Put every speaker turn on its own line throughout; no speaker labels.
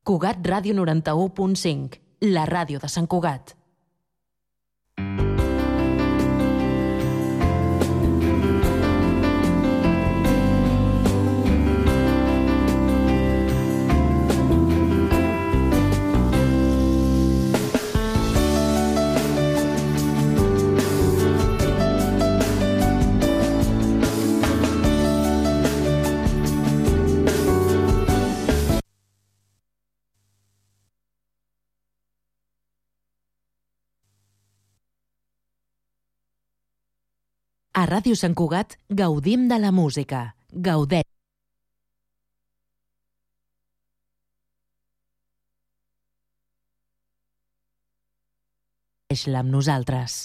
Cugat Ràdio 91.5, la ràdio de Sant Cugat. A Ràdio Sant Cugat gaudim de la música. Gaudeix. Deixa-la amb nosaltres.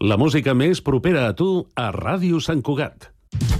La música més propera a tu a Ràdio Sant Cugat.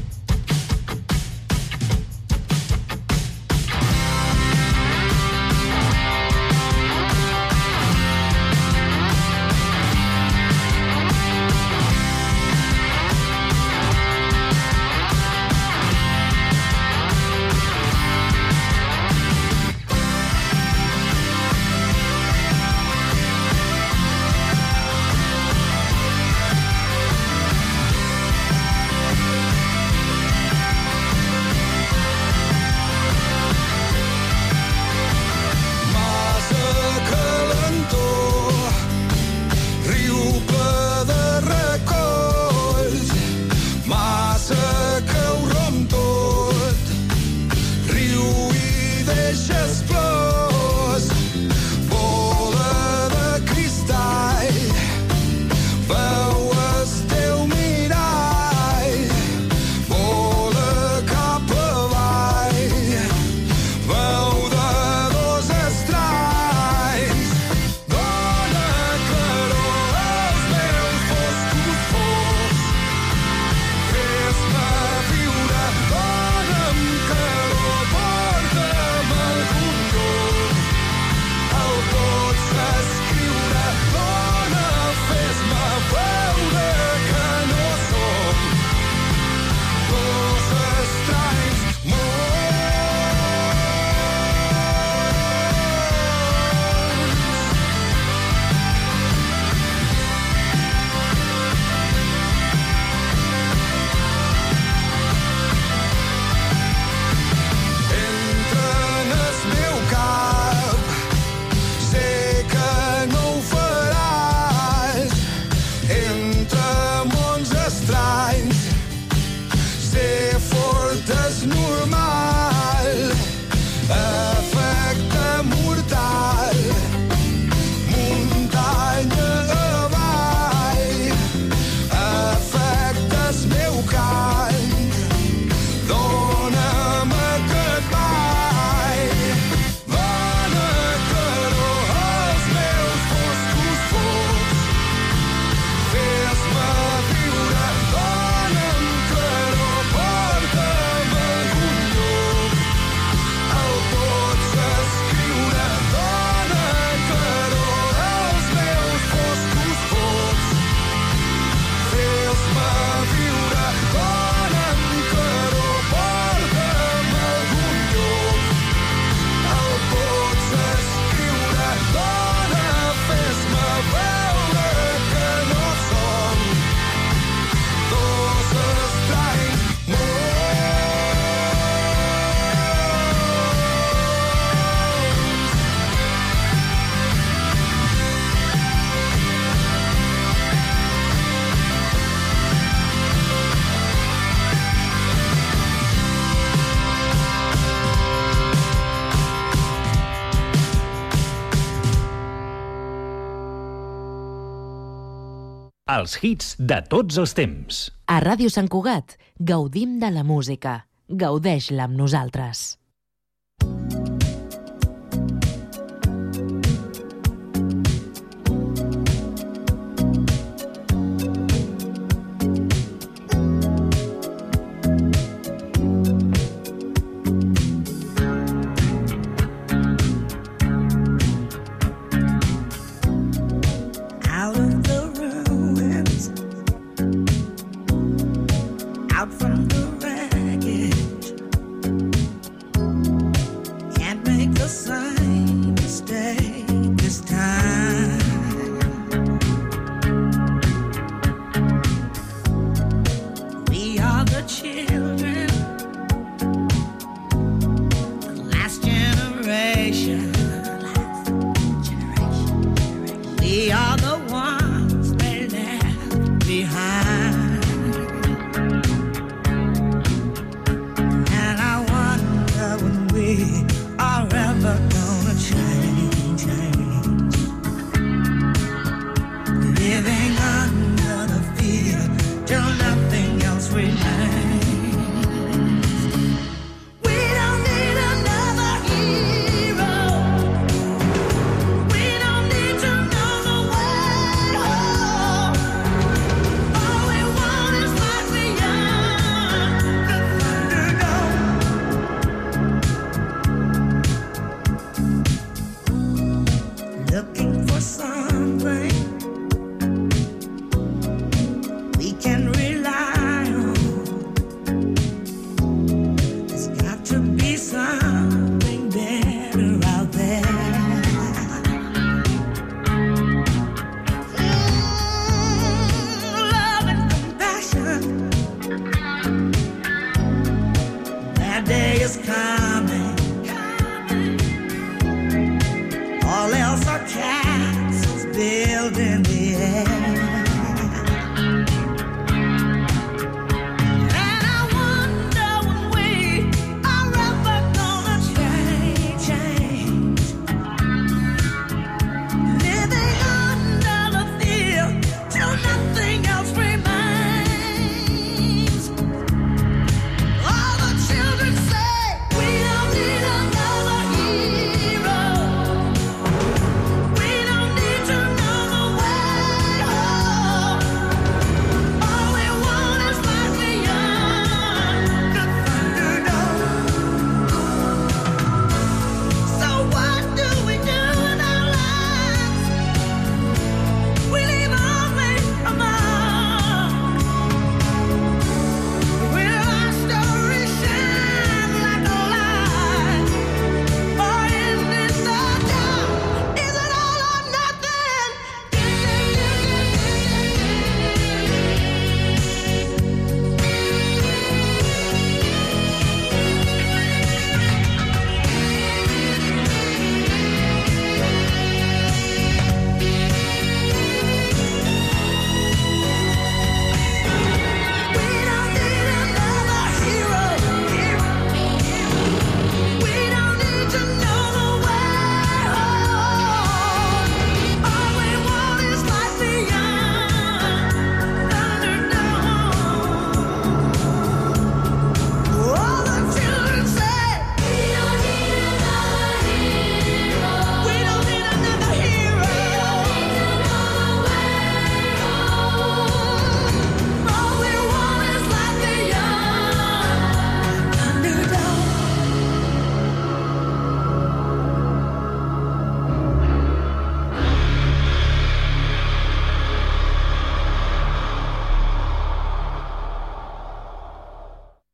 Els hits de tots els temps.
A Ràdio Sant Cugat gaudim de la música. Gaudeix-la amb nosaltres.
Out from the wreckage,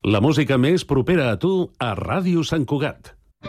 La música més propera a tu a Ràdio Sant Cugat.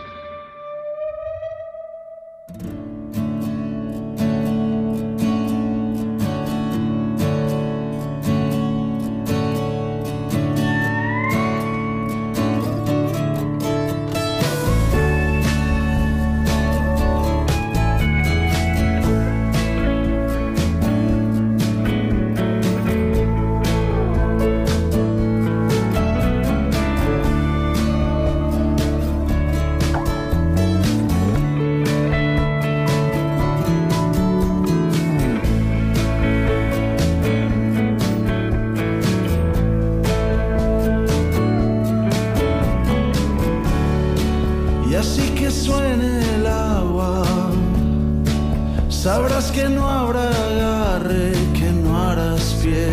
Sabrás que no habrá agarre, que no harás pie.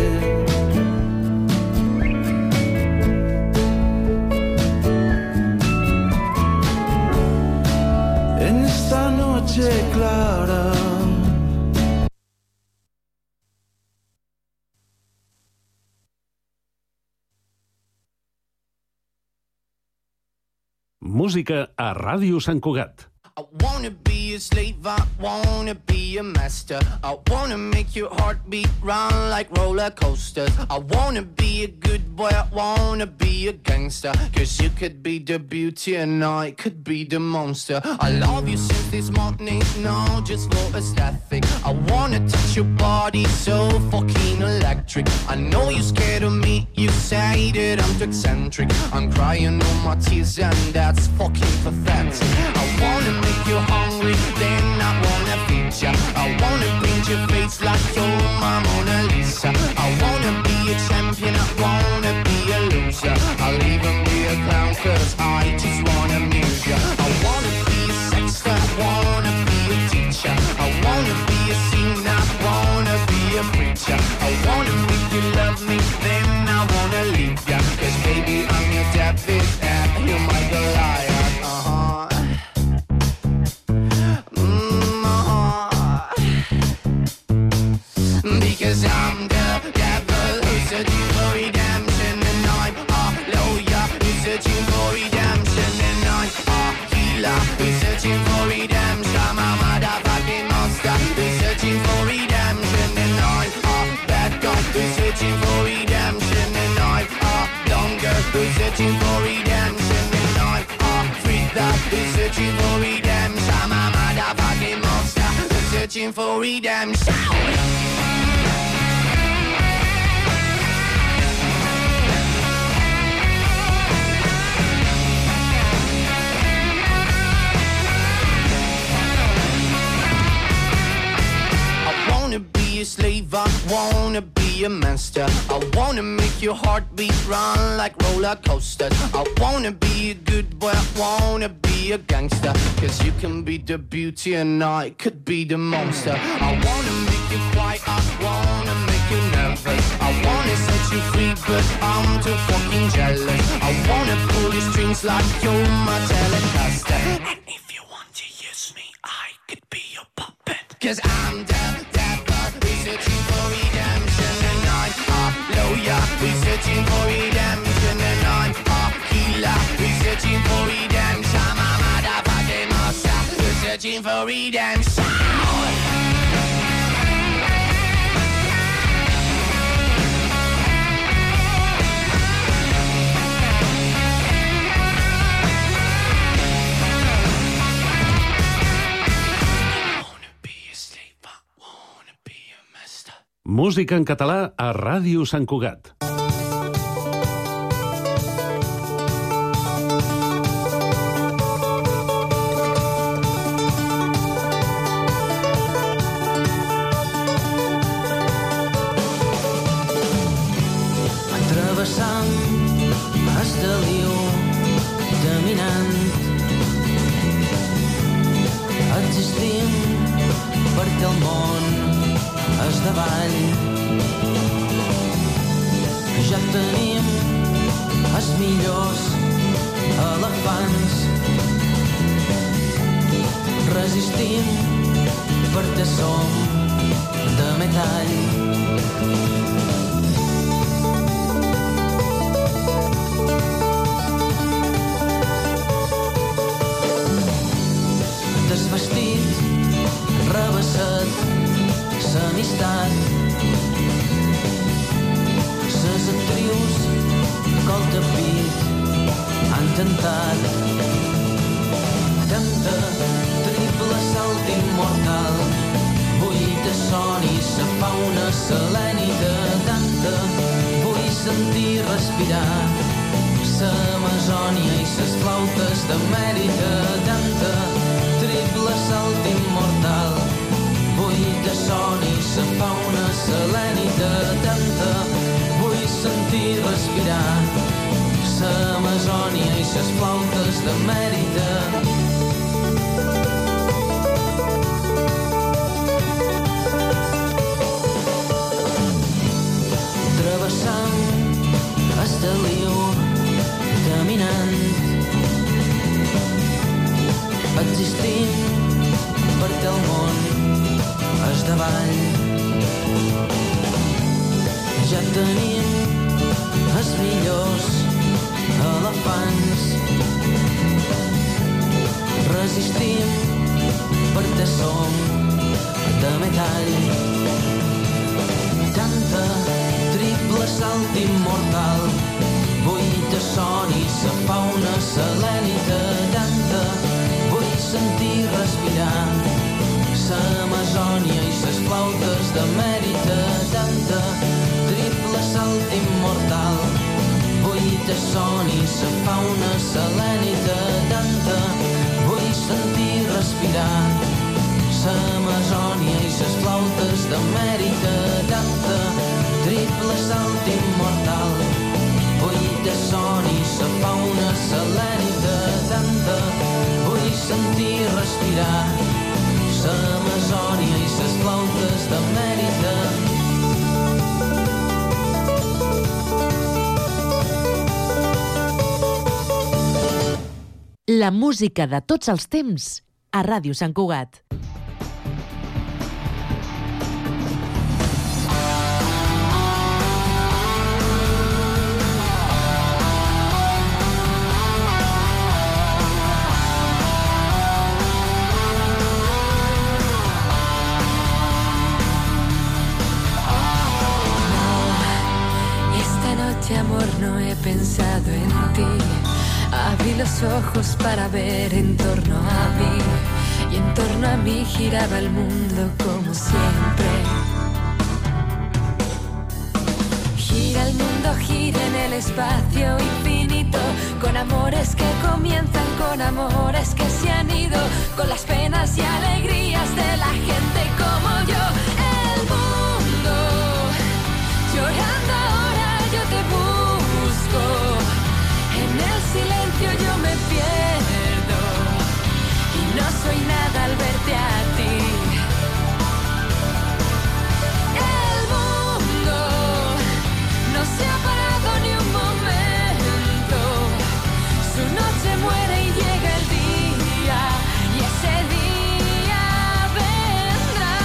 En esta noche clara.
Música a Ràdio Sant Cugat.
I wanna be a slave, I wanna be a master. I wanna make your heartbeat run like roller coasters. I wanna be a good boy, I wanna be a gangster. Cause you could be the beauty and I could be the monster. I love you since this morning, no, just for aesthetic. I wanna touch your body so fucking electric. I know you're scared of me, you say that I'm too eccentric. I'm crying all my tears and that's fucking pathetic. I wanna make you hungry, then I wanna feed ya. I wanna paint your face like you're my Mona Lisa. I wanna be a champion, I wanna be a loser. I'll even be a clown cause I just wanna amuse ya. I wanna be a sexter, I wanna be a teacher. I wanna be a singer, I wanna be a preacher. I wanna make you love me, then I wanna leave ya. Cause baby I'm your David and you're my Goliath. Because I'm the devil who's searching for redemption. And I'm a lawyer who's searching for redemption. And I'm a healer who's searching for redemption. I'm a motherfucking monster who's searching for redemption. And I'm a bad guy who's searching for redemption. And I'm a longer who's searching for redemption. And I'm a freak who's searching for redemption. I'm a motherfucking monster who's searching for redemption. Slave, I wanna be a master. I wanna make your heartbeat run like roller coasters. I wanna be a good boy, I wanna be a gangster. Cause you can be the beauty and I could be the monster. I wanna make you quiet, I wanna make you nervous. I wanna set you free but I'm too fucking jealous. I wanna pull your strings like you're my Telecaster. And if you want to use me, I could be your puppet. Cause I'm the searching for redemption and I'm a lawyer. We're searching for redemption and I'm a healer. We're searching for redemption. I'm a motherfucking monster. We're searching for redemption.
Música en català a Ràdio Sant Cugat.
Travessant Esteliu, caminant, existim perquè el món és davall. Ja tenim els millors elefants. Resistim perquè som de metall. pit, rebassat l'amistat. Ses actrius col tapit han tentat. Canta triple salt immortal, buit de son i sa fauna selènita. Canta, vull sentir respirar l'Amazònia i ses flautes d'Amèrica. Canta, triple salt immortal, buit de son i sa fauna selènita. Canta, vull sentir respirar l'Amazònia i ses flautes d'Amèrica. Travessant el deliu, caminant, existint perquè el món és davall. Ja tenim els millors elefants, resistim perquè som de metall. Canta, triple salt immortal, buit de son i sa fauna selènita. Canta, vull sentir respirar l'Amazònia i ses flautes d'Amèrica. Canta, triple salt immortal, buit de son i sa fauna selènita. Canta, vull sentir respirar l'Amazònia i ses flautes d'Amèrica. Canta, triple salt immortal, buit de son i sa fauna selènica. Canta, vull sentir respirar l'Amazònia i ses flautes d'Amèrica.
La música de tots els temps a Ràdio Sant Cugat.
Amor, no he pensado en ti. Abrí los ojos para ver en torno a mí, y en torno a mí giraba el mundo como siempre. Gira el mundo, gira en el espacio infinito, con amores que comienzan, con amores que se han ido, con las penas y alegrías de la gente como yo. El mundo llorando ahora, yo te busco, en el silencio yo me pierdo, y no soy nada al verte a ti. El mundo no se ha parado ni un momento, su noche muere y llega el día, y ese día vendrá.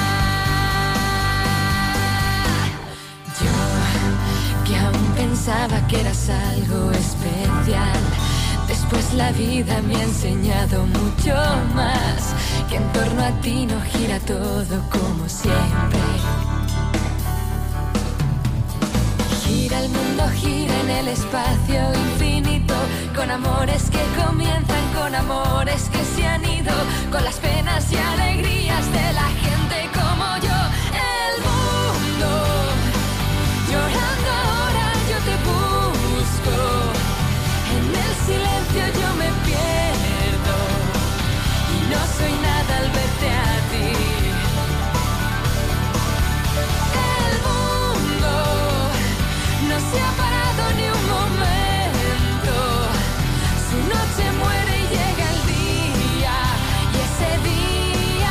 Yo, que aún pensaba que eras algo especial, después la vida me ha enseñado mucho más, que en torno a ti no gira todo como siempre. Gira el mundo, gira en el espacio infinito, con amores que comienzan, con amores que se han ido, con las penas y alegrías de la gente como yo. El mundo llorando ahora, yo te busco, en el silencio yo me pierdo, y no soy nada al verte a ti. El mundo no se ha parado ni un momento, su noche muere y llega el día, y ese día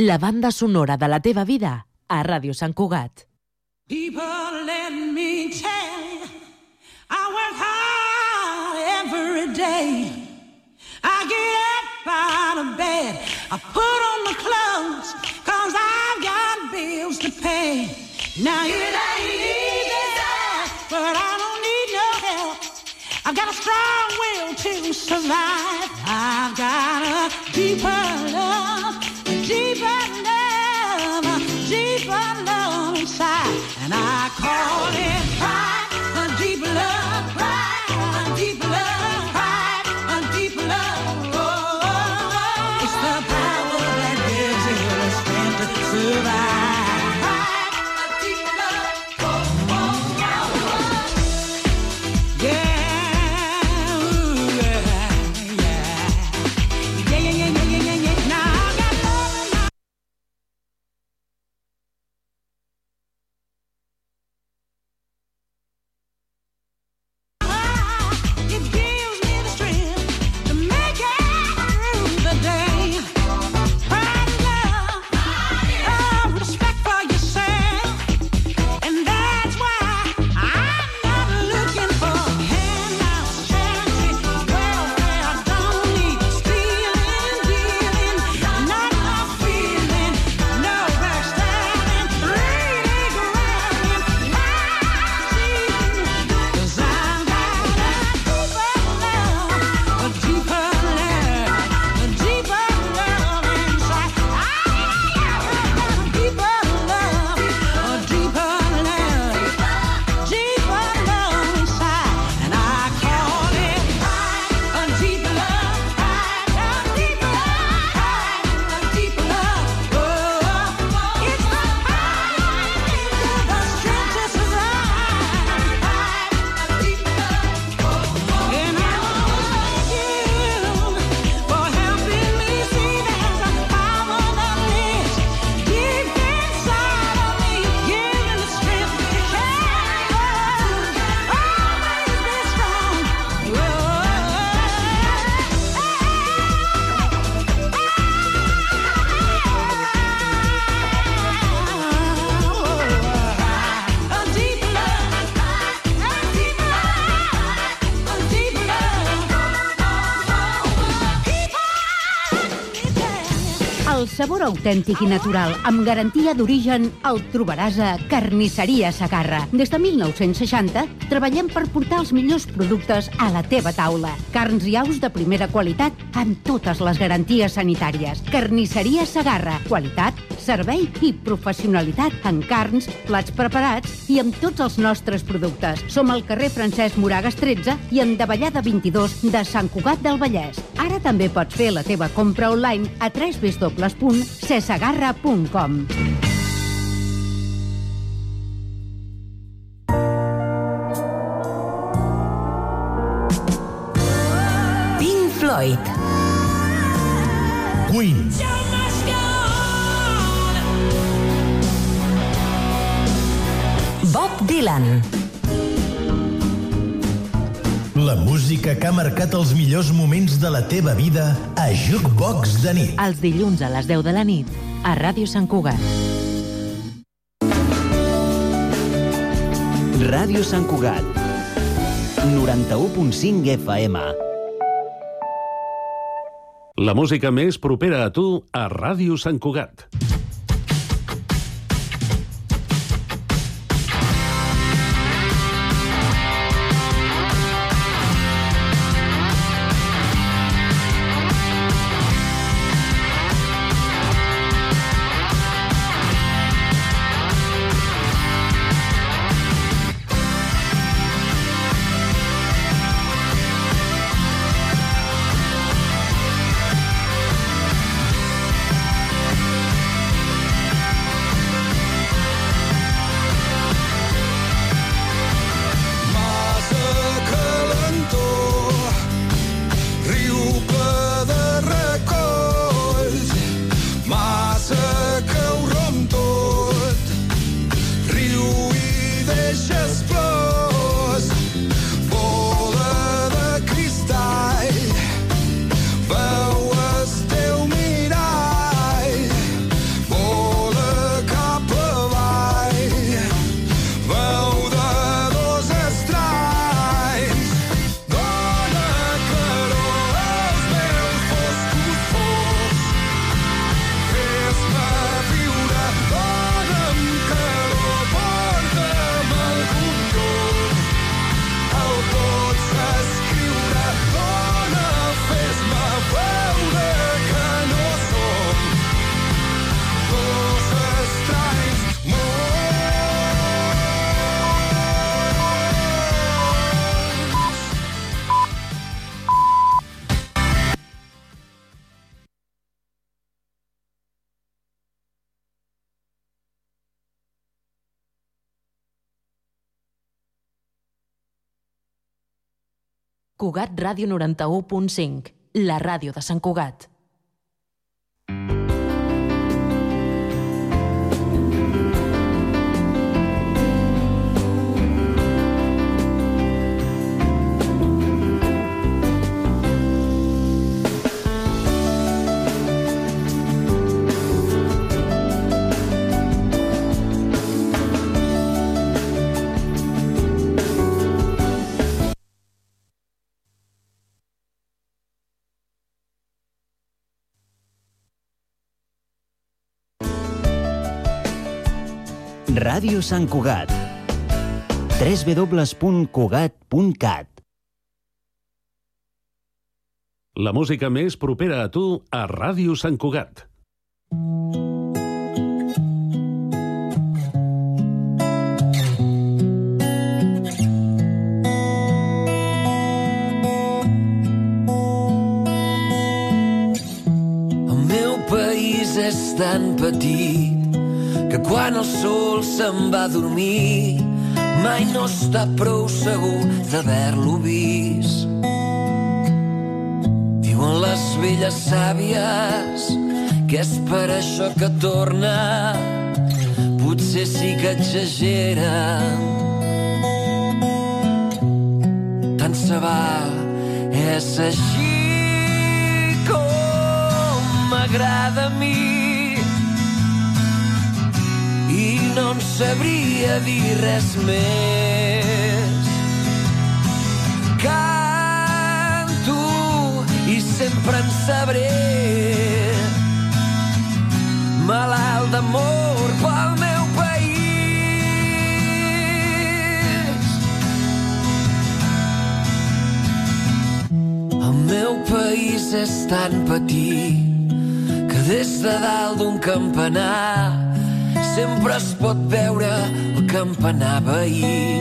la banda sonora de la teva vida a Ràdio Sant Cugat.
People, let me tell you, I work hard every day. I get up out of bed, I put on the clothes, 'cause I've got bills to pay. Now it ain't easy, but I don't need no help. I've got a strong will to survive. I've got a deeper love, a deeper love, a deeper love inside. And I call it pride, a deep love, pride, a deep love, pride, a deep love. Oh, it's the power that gives you the strength to survive. Pride, a deep love. Oh, oh, oh, oh. Yeah, ooh, yeah, yeah, yeah, yeah, yeah, yeah, yeah, yeah. Now I got love in my it gives me the strength to make it through the day. Pride and love, respect for yourself, and that's why I'm not looking for handouts, charity, welfare. I don't need stealing, dealing, not enough feeling, no backstabbing, really grabbing, lies even, 'cause I've got a deeper love, a deeper love inside. I've got a deeper love, a deeper love inside. And I call it pride, a deep love, pride, a deep love, pride, a deep love. Oh, it's the pride, the strength to survive. Pride, a deep love. And I want you for helping me see there's a power that lives deep inside of me, giving the strength to carry on, always be strong. A deep love, a deep love, a deep love.
El sabor autèntic i natural, amb garantia d'origen, el trobaràs a Carnisseria Segarra. Des de 1960 treballem per portar els millors productes a la teva taula. Carns i aus de primera qualitat amb totes les garanties sanitàries. Carnisseria Segarra. Qualitat, servei i professionalitat en carns, plats preparats i amb tots els nostres productes. Som al carrer Francesc Moragas 13 i en Davallada 22 de Sant Cugat del Vallès. Ara també pots fer la teva compra online a www.cesegarra.com.
Pink Floyd,
Queen,
Bob Dylan,
la música que ha marcat els millors moments de la teva vida a Jukebox de nit.
Els dilluns a les 10 de la nit a Ràdio Sant Cugat.
Ràdio Sant Cugat, 91.5 FM.
La música més propera a tu a Ràdio Sant Cugat.
Cugat Ràdio 91.5, la ràdio de Sant Cugat.
Ràdio Sant Cugat. www.cugat.cat.
La música més propera a tu a Ràdio Sant Cugat.
El meu país és tan petit que quan el sol se'n va a dormir mai no està prou segur d'haver-lo vist. Diuen les velles sàvies que és per això que torna, potser sí que exageren. Tant se val, és així com m'agrada a mi. I no en sabria dir res més. Canto i sempre en sabré, malalt d'amor pel meu país. El meu país és tan petit que des de dalt d'un campanar sempre es pot veure el campanar veí.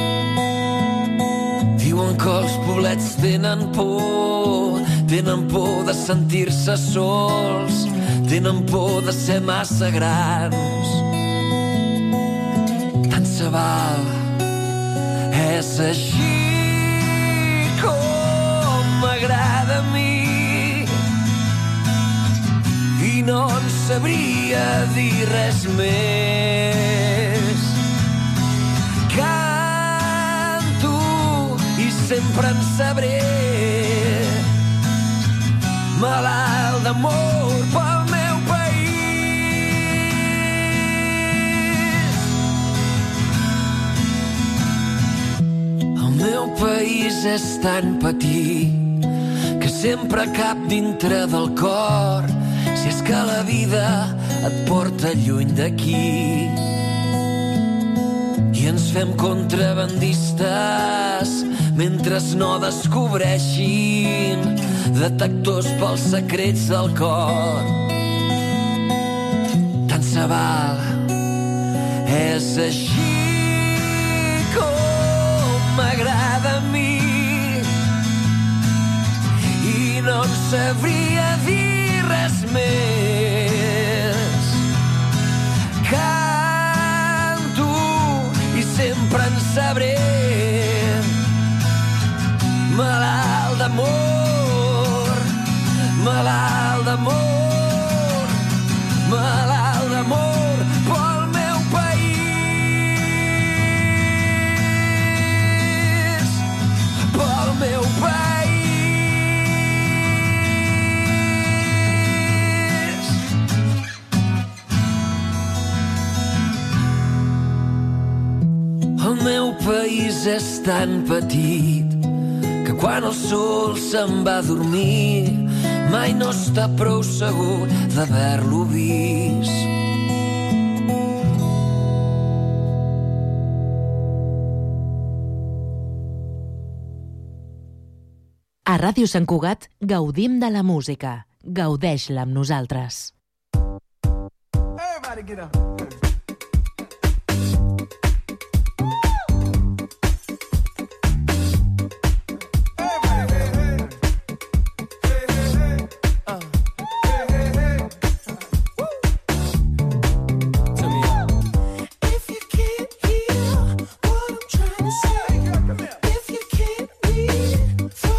Diuen que els poblets tenen por de sentir-se sols, tenen por de ser massa grans. Tant se val, és així com m'agrada a mi. I no en sabria dir res més. Canto i sempre en sabré, malalt d'amor pel meu país. El meu país és tan petit que sempre cap dintre del cor, si és que la vida et porta lluny d'aquí. I ens fem contrabandistes mentre no descobreixin detectors pels secrets del cor. Tant se val, és així com m'agrada a mi. I no en sabria dir res més. Canto i sempre en sabré, malalt d'amor, malalt d'amor, malalt d'amor pel meu país, pel meu país. El meu país és tan petit que quan el sol se'n va a dormir mai no està prou segur d'haver-lo vist.
A Ràdio Sant Cugat gaudim de la música. Gaudeix-la amb nosaltres.
Everybody get up.
For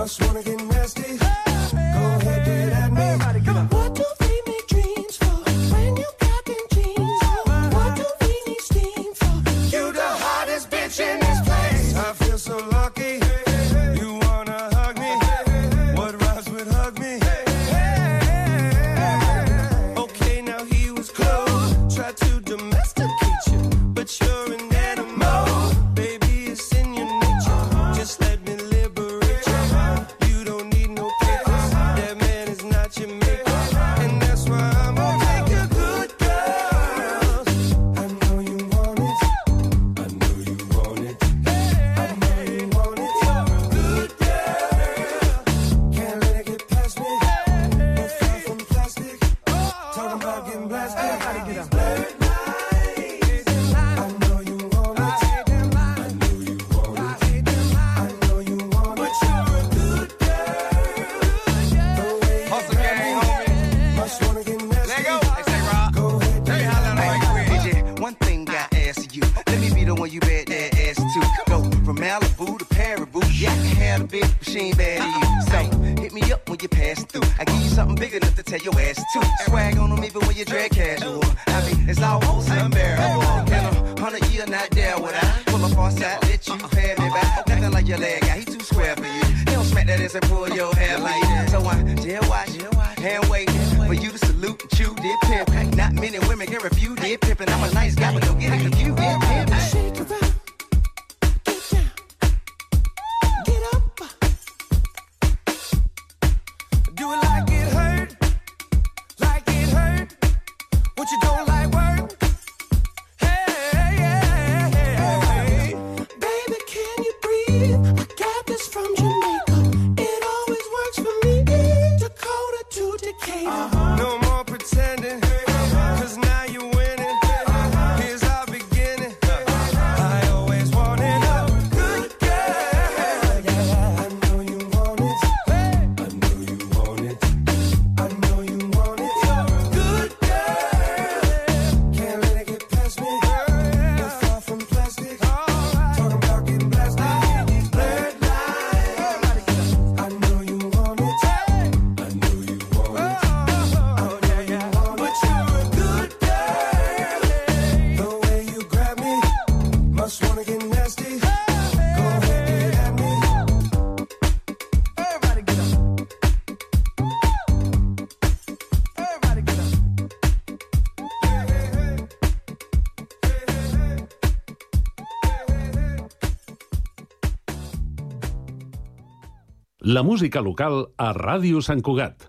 Must wanna get nasty. Go ahead, get at me. Everybody get up. What do they make dreams for when you got them jeans on? What do we need steam for? You the hottest bitch in this place. I feel so lucky. You wanna hug me? What rhymes with hug me? Okay, now he was close. Tried to domesticate you, but you're an animal. Baby, it's in your nature. Just let me liberate you. You don't need no papers. That man is not your maker. And that's why I'm gonna take your good girls. I know you want it. I know you want it. I know you want it. Good girl. Can't let it get past me. No far from plastic. Talking about getting blasted. Blurred lines. I know you want it. I know you want it. I know you want it. But you're a good girl. The way you
Hustle gang, homie.
must wanna get nasty.
Let go. Hey, say, Rob.
Go ahead,
Hey, holla like you with.
DJ, one thing I ask you. Let me be the one you bet that ass to. Go from Malibu to Paribu. Yeah, I can have a bitch, but she ain't bad to you. So hit me up when you pass through. I give you something big enough to tell your ass to. Swag on them even when you drag casual. I mean, it's almost unbearable. In 100 years, not there would I pull up on side, let you pay me back. Nothing like your leg guy, he too square for you. He don't smack that ass and pull your hair like that. So I jail watch, hand wait for you to salute and chew did pimp. Not many women can refuse did pimpin'. I'm a nice guy, but don't get it confused. Did pimp.
shake around. Get down. Get up. Do it like it hurt. Like it hurt. What you don't like work? Hey. Baby, can you breathe? I got this from Jamaica. It always works for me. Dakota to Decatur. No more pretending. Cause now you're winning. Here's our beginning. I always wanted a good girl. I know you want it. I know you want it. I know you want it. Good girl. Can't let it get past me. No far from plastic. Talking about getting blasted. Blurred lines. I know you want it. I know you want it. But you're a good girl. The way you grab me, must wanna get nasty. Go ahead, get at me. Everybody get up. Everybody get up.
La música local a Ràdio Sant Cugat.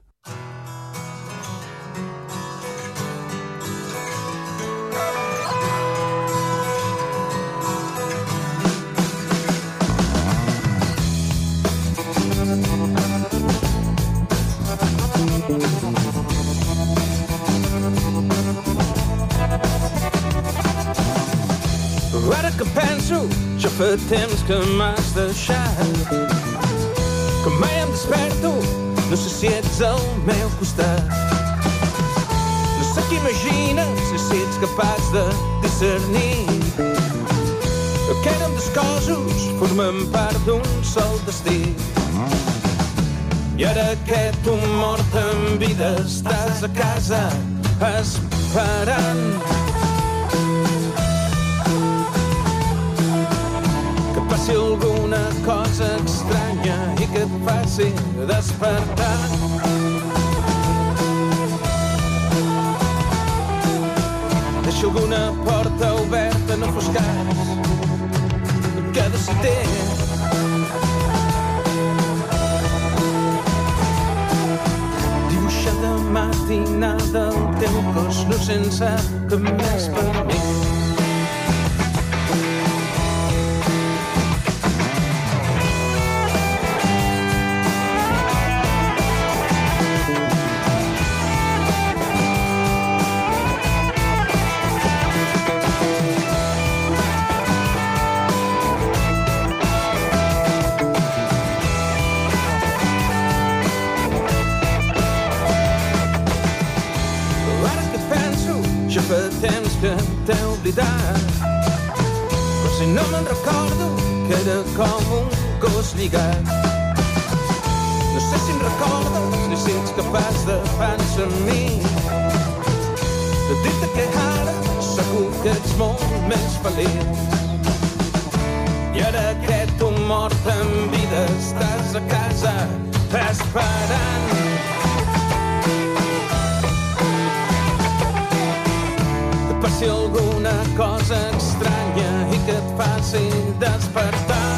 Ara que penso, ja fa temps que m'has deixat, que mai em desperto, no sé si ets al meu costat. No sé què imagines, si ets capaç de discernir que érem dos cossos, formen part d'un sol destí. I ara que tu mort en vida estàs a casa esperant que passi alguna cosa estranya i que et faci despertar. Deixa alguna porta oberta, no fos cas que de si té dibuixada matinada el teu cos, no sense cap més per mi. Fa temps que t'he oblidat, però si no me'n recordo que era com un gos lligat. capaç de pensar en mi. Dir-te que ara segur que ets molt més feliç. I ara que tu mort en vida estàs a casa esperant. Que passi alguna cosa estranya i que et faci despertar.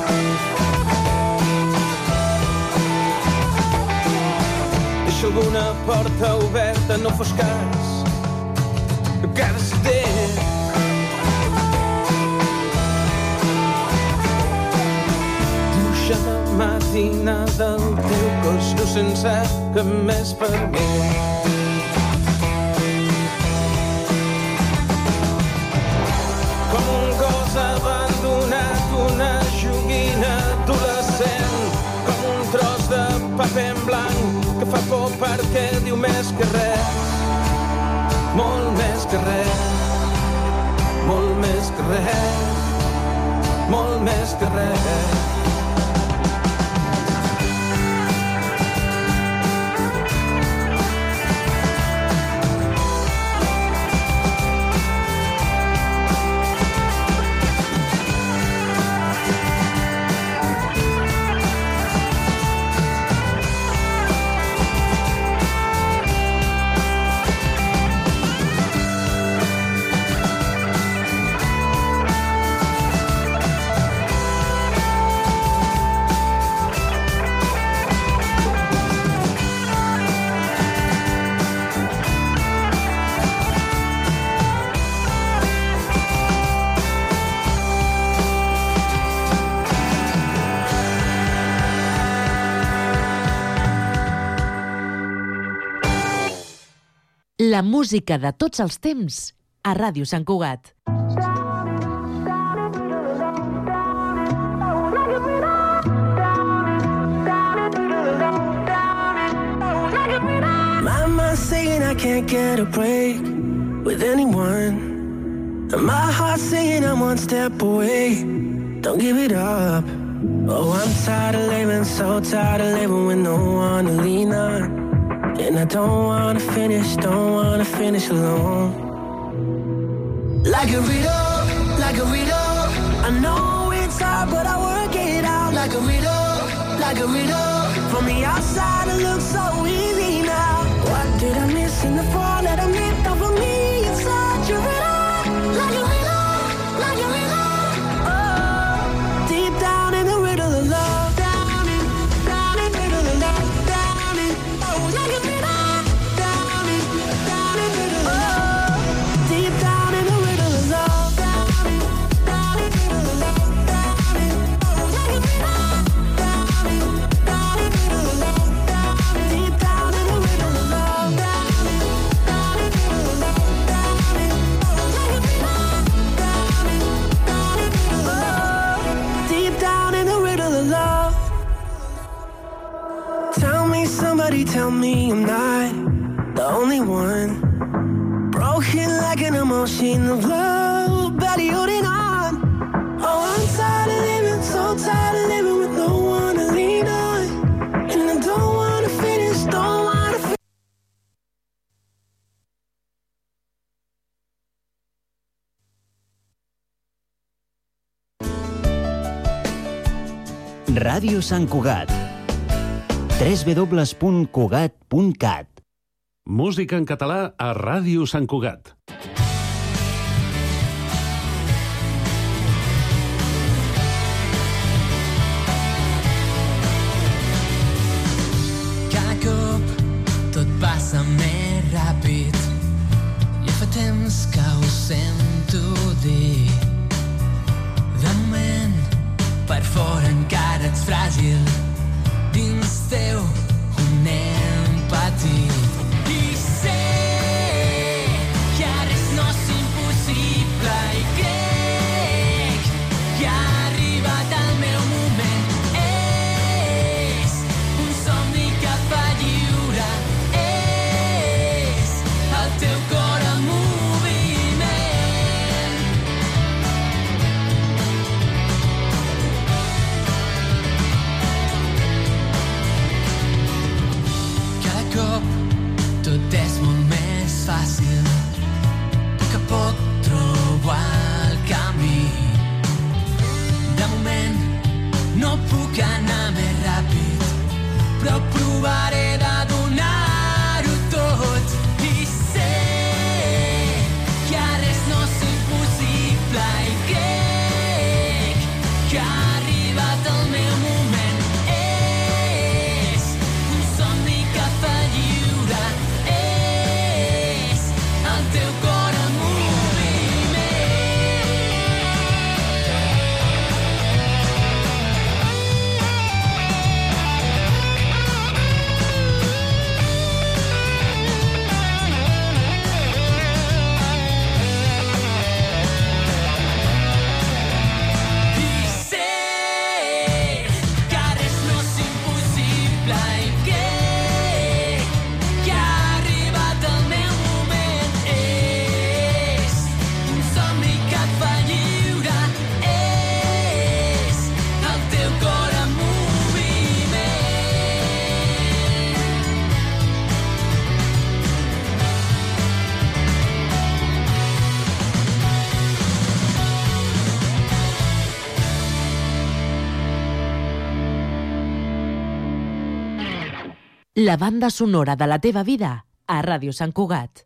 Deixa alguna porta oberta, no fos cas que decideix. Dibuixa la matinada el teu cos nu sense cap més per mi. Com un gos abandonat, una joguina adolescent, com un tros de paper en blanc que fa por perquè diu més que res. Molt més que res, molt més que res, molt més que res.
La música de tots els temps a Ràdio Sant Cugat.
Mama's saying I can't get a break with anyone. And my heart's saying I'm one step away. Don't give it up. Oh, I'm tired of living, so tired of living with no one to lean on. And I don't wanna finish alone. Like a riddle, I know it's hard, but I work it out. Like a riddle, from the outside it looks so easy now. What did I miss in the fall that I missed over me? It's such a riddle, like a riddle, oh. Deep down in the riddle of love, down in the riddle of love, down in, oh, like a riddle. Tell me I'm not the only one broken like an emotion of love, barely holding on. Oh, I'm tired of living, so tired of living with no one to lean on. And I don't wanna finish, don't wanna finish.
Ràdio Sant Cugat. www.cugat.cat.
Música en català a Ràdio Sant Cugat.
Cada cop tot passa més ràpid. Ja fa temps que ho sento dir. De moment, per fora encara ets fràgil. Dins teu un nen petit. I sé que però provaré de donar-ho tot. I sé que res no és impossible i crec que ha arribat el meu moment. És un somni que fa lliure, és el teu cor en moviment. I sé que res no és impossible i crec que ha arribat el meu moment. És un somni que et fa lliure, és el teu cor en moviment.
La banda sonora de la teva vida a Ràdio Sant Cugat.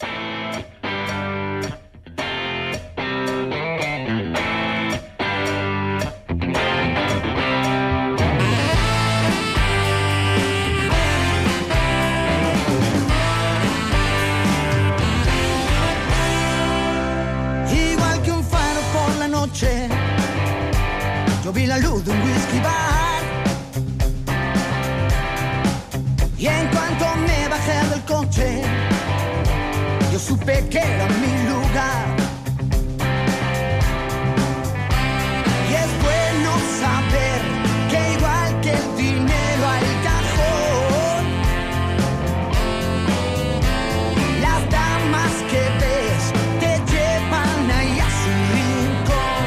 Igual que un faro por la noche, yo vi la luz de un whisky bar. Y en cuanto me bajé del coche, yo supe que era mi lugar. Y es bueno saber que igual que el dinero al cajón, las damas que ves te llevan ahí a su rincón.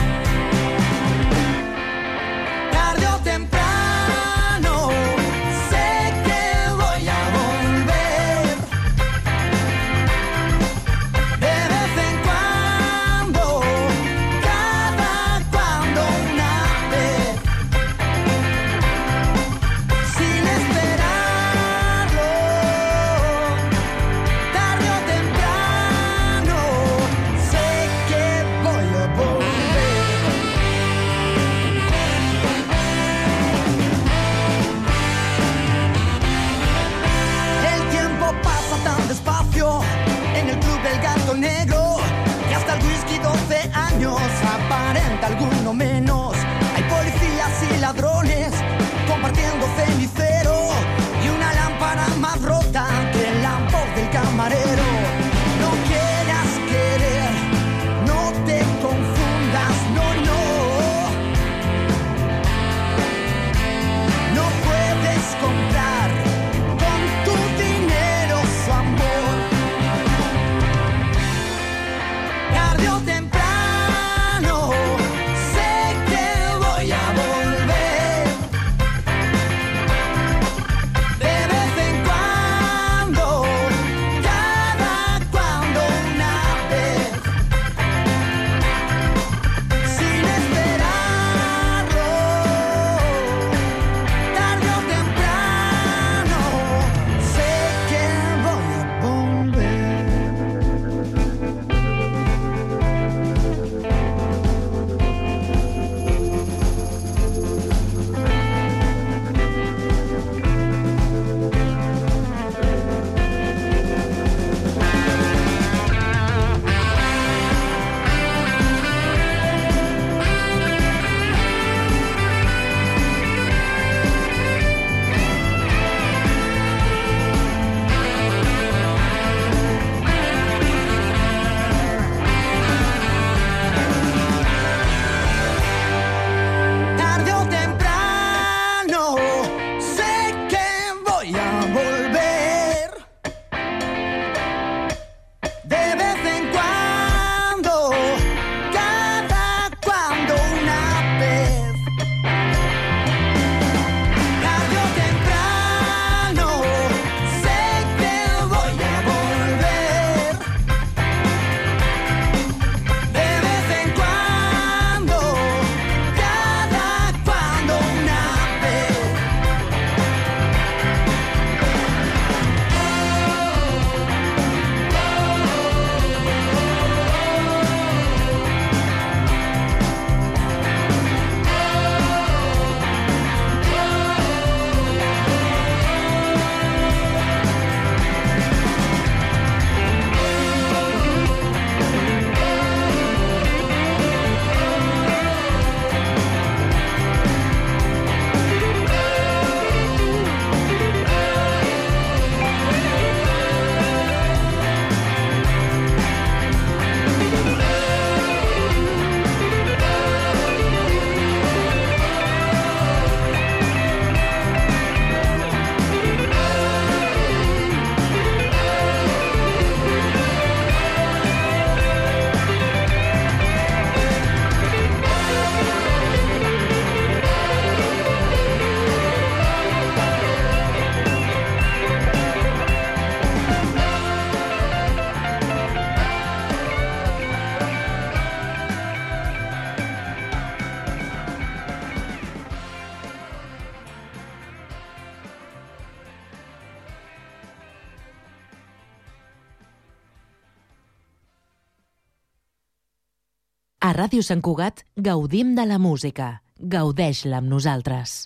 Tarde o temprano sé que voy a volver. De vez en cuando, cada cuando una vez, sin esperarlo. Tarde o temprano sé que voy a volver. El tiempo pasa tan despacio en el club del gato negro, que hasta el whisky 12 años aparenta alguno menos. Hay policías y ladrones compartiendo cenicero y una lámpara más rota que el lampor del camarero. No quieras querer, no te confundas, no, no. No puedes comprar con tu dinero su amor. Tarde o temprano
A Ràdio Sant Cugat gaudim de la música. Gaudeix-la amb nosaltres.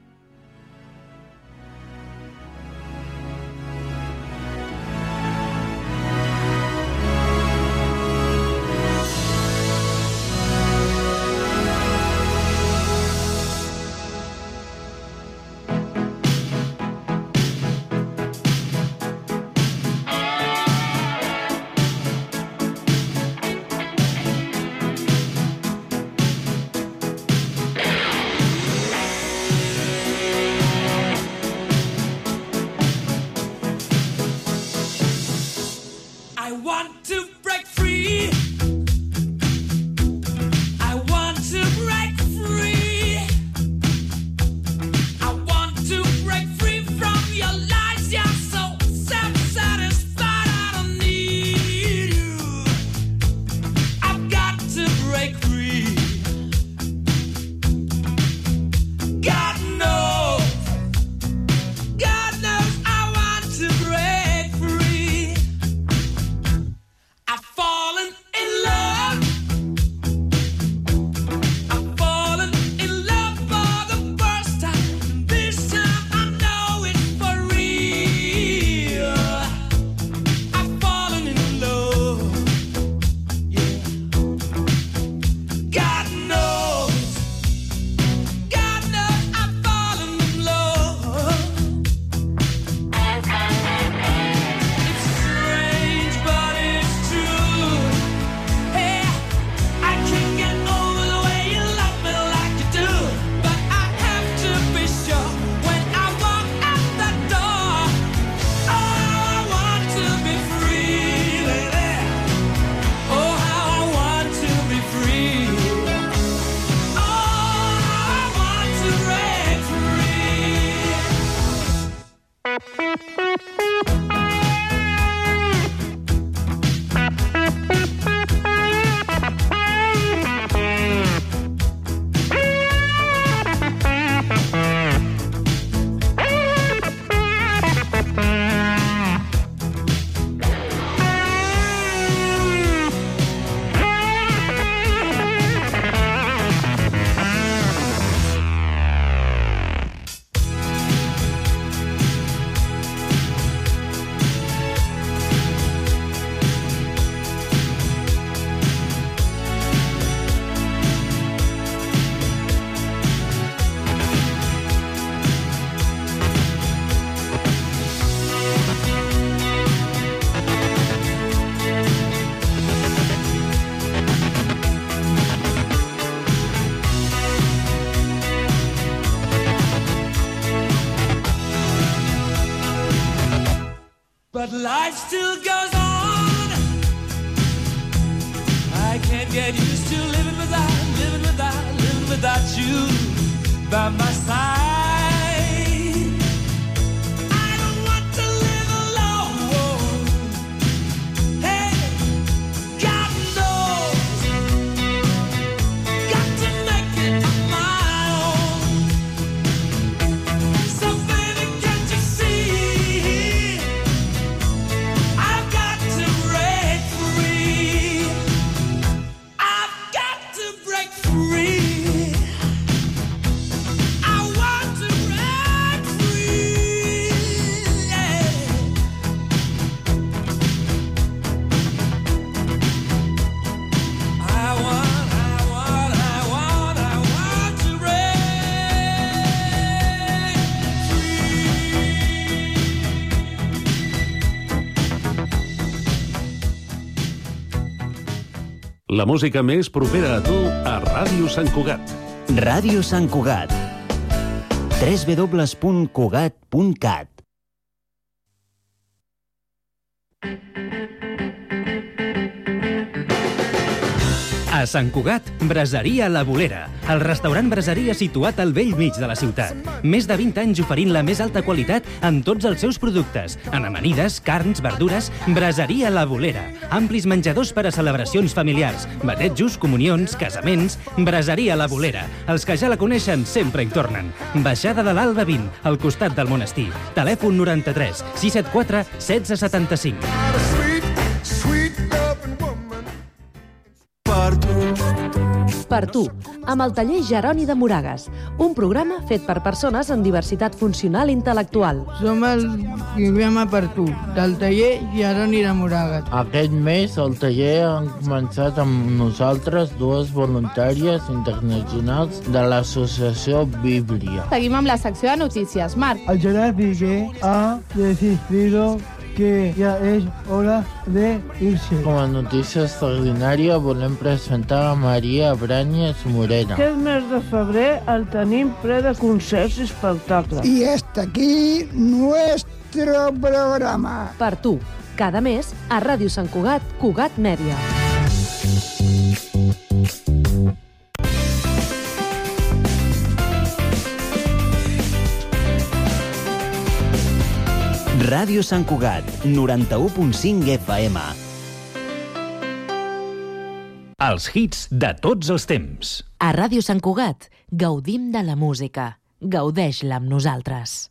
But life still goes on. I can't get used to living without you by my side. I don't want to live alone. Hey, God knows, got to make it on my own. So baby, can't you see? I've got to break free. I've got to break free. I want to break free. Yeah. I want to
La música més propera a tu a Ràdio Sant Cugat.
Ràdio Sant Cugat. www.cugat.cat.
A Sant Cugat, Braseria La Bolera, el restaurant braseria situat al vell mig de la ciutat. Més de 20 anys oferint la més alta qualitat en tots els seus productes. En amanides, carns, verdures, Braseria La Bolera. Amplis menjadors per a celebracions familiars, batejos, comunions, casaments. Braseria La Bolera. Els que ja la coneixen sempre hi tornen. Baixada de l'Alba 20, al costat del monestir. Telèfon 93 674 1675.
Per tu
Per tu, amb el taller Jeroni de Moragas, un programa fet per persones amb diversitat funcional i intel·lectual.
Som el programa Per tu, del taller Jeroni de Moragas.
Aquest mes al taller han començat amb nosaltres dues voluntàries internacionals de l'associació Bíblia.
Seguim amb la secció de notícies. Marc.
El Gerard Piqué ha decidido que ja és hora de irse.
Com a notícia extraordinària volem presentar a Maria Bràñez Morena.
Aquest mes de febrer el tenim ple de concerts i espectacles.
Y hasta aquí nuestro programa.
Per tu, cada mes a Ràdio Sant Cugat, Cugat Mèdia.
Ràdio Sant Cugat, 91.5 FM.
Els hits de tots els temps.
A Ràdio Sant Cugat gaudim de la música. Gaudeix-la amb nosaltres.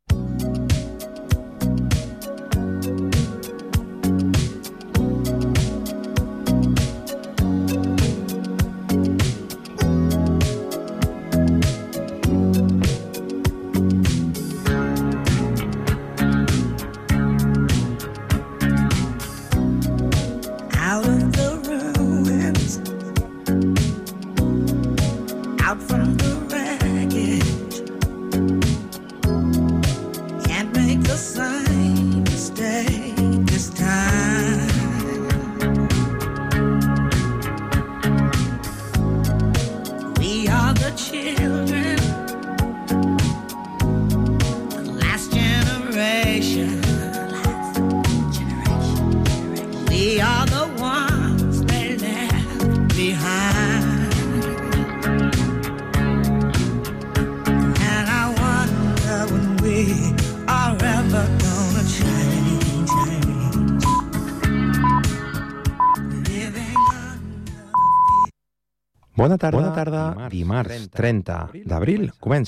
Out of the ruins, out from the wreckage, can't make the same mistake this time. We are the children, the last generation. We are the ones they left behind. And I wonder when we are ever gonna change.
Bona tarda. Dimarts 30 d'abril comença